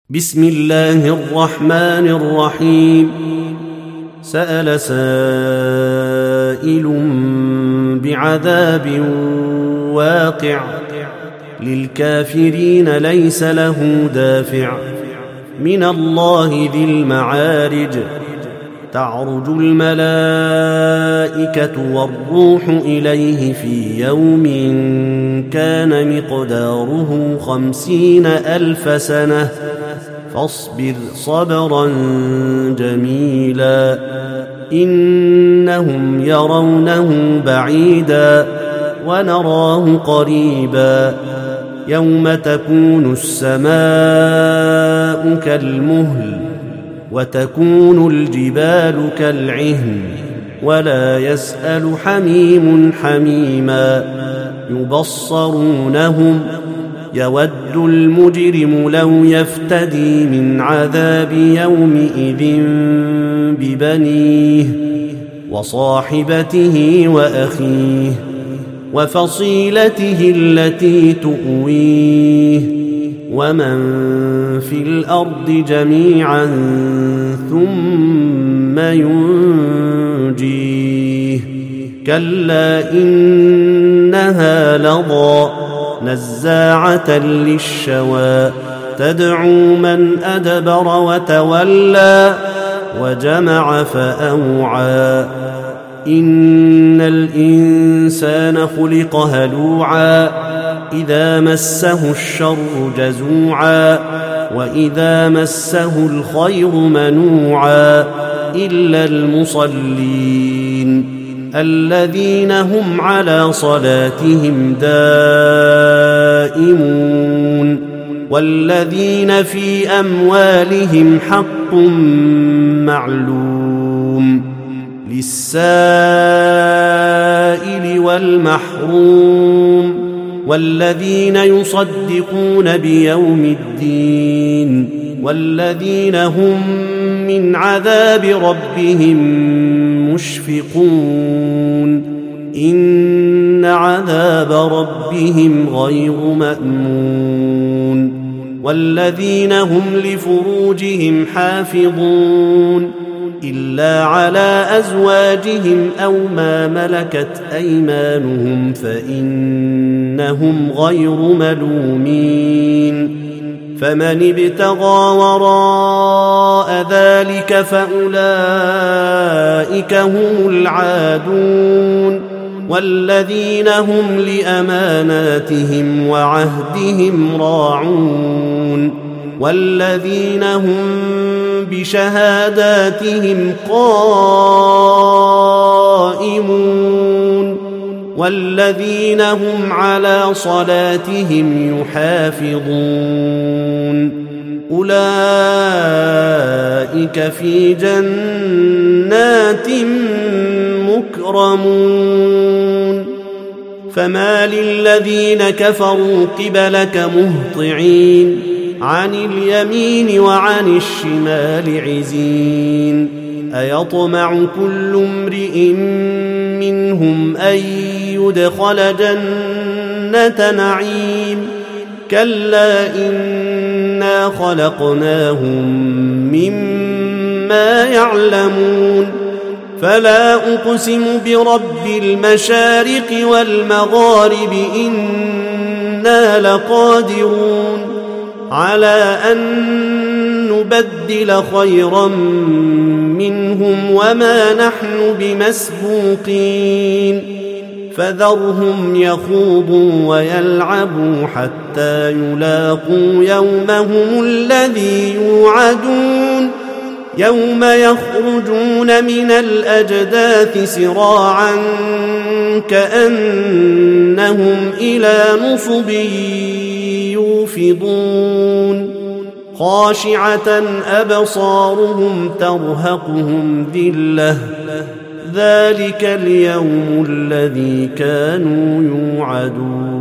بسم الله الرحمن الرحيم. سأل سائل بعذاب واقع للكافرين ليس له دافع من الله ذي المعارج. تعرج الملائكة والروح إليه في يوم كان مقداره 50,000 سنة فاصبر صبرا جميلا إنهم يرونه بعيدا ونراه قريبا يوم تكون السماء كالمهل وتكون الجبال كالعهن ولا يسأل حميم حميما يبصرونهم يود المجرم لو يفتدي من عذاب يومئذ ببنيه وصاحبته وأخيه وفصيلته التي تؤويه ومن في الأرض جميعا ثم ينجيه كلا إنها لظى نزاعة للشوى تدعو من أدبر وتولى وجمع فأوعى إن الإنسان خلق هلوعا إذا مسه الشر جزوعا وإذا مسه الخير منوعا إلا المصلين الذين هم على صلاتهم دائمون والذين في أموالهم حق معلوم للسائل والمحروم والذين يصدقون بيوم الدين والذين هم من عذاب ربهم مشفقون إن عذاب ربهم غير مأمون والذين هم لفروجهم حافظون إلا على أزواجهم أو ما ملكت أيمانهم فإنهم غير ملومين فمن ابتغى وراء ذلك فأولئك هم العادون والذين هم لأماناتهم وعهدهم راعون والذين هم بشهاداتهم قائمون والذين هم على صلاتهم يحافظون أولئك في جنات مكرمون فما للذين كفروا قبلك مهطعين عن اليمين وعن الشمال عزين أيطمع كل امرئ منهم أن يدخل جنة نعيم كلا إنا خلقناهم مما يعلمون فلا أقسم برب المشارق والمغارب إنا لقادرون على أن نبدل خيرا منهم وما نحن بمسبوقين فذرهم يخوضوا ويلعبوا حتى يلاقوا يومهم الذي يوعدون يوم يخرجون من الأجداث سراعا كأنهم إلى نصب يوفضون خاشعة أبصارهم ترهقهم ذلة ذلك اليوم الذي كانوا يوعدون